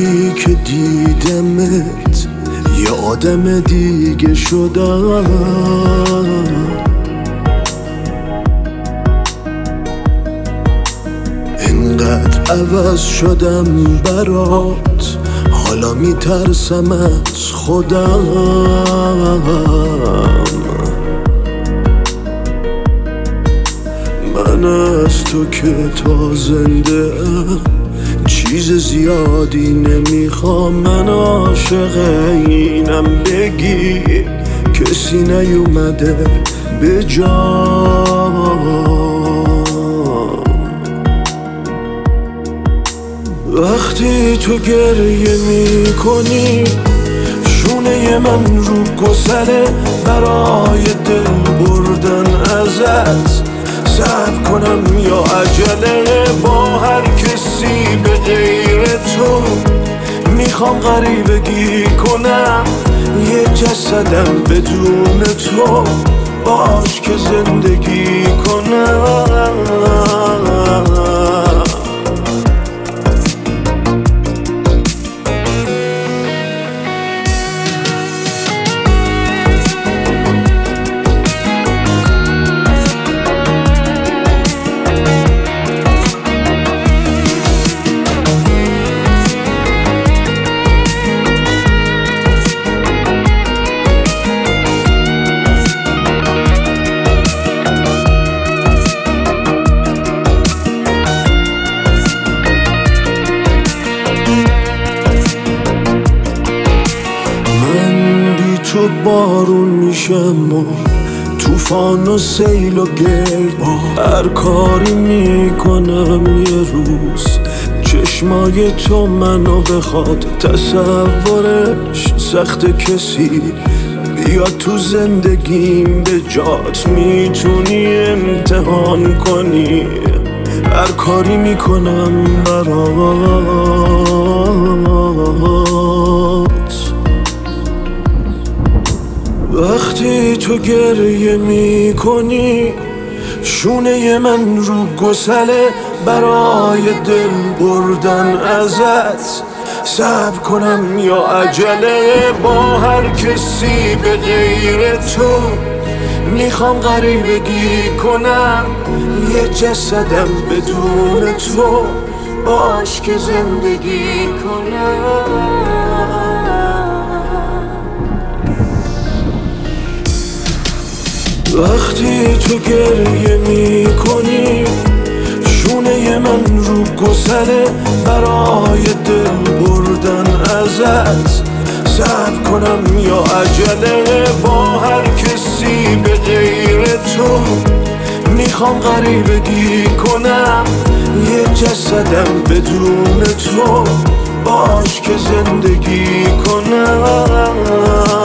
وقتی که دیدمت یه آدم دیگه شدم، اینقدر عوض شدم برات، حالا میترسم از خودم. من از تو که تا زنده ام چیز زیادی نمیخوام، من عاشق اینم بگی کسی نیومده به جام. وقتی تو گریه میکنی شونه من رو گسله، برای دل بردن ازت صبر کنم یا عجله. با هر کسی به غیر تو میخوام غریبگی کنم، یه جسدم بدون تو باش که زندگی کنم. تو بارون میشم و توفان و سیل و گرد، هر کاری میکنم یه روز چشمای تو منو بخواد. تصورش سخت کسی بیاد تو زندگیم به جات، میتونی امتحان کنی هر کاری میکنم برات. وقتی تو گریه میکنی شونه من رو گسله، برای دل بردن ازت صبر کنم یا عجله. با هر کسی به غیر تو میخوام غریبگی کنم، یه جسدم بدون تو باش که زندگی کنم. وقتی تو گریه میکنی شونه من رو گسله، برای دل بردن ازت صبر کنم یا عجله. با هر کسی به غیر تو میخوام غریبگی کنم، یه جسدم بدون تو باش که زندگی کنم.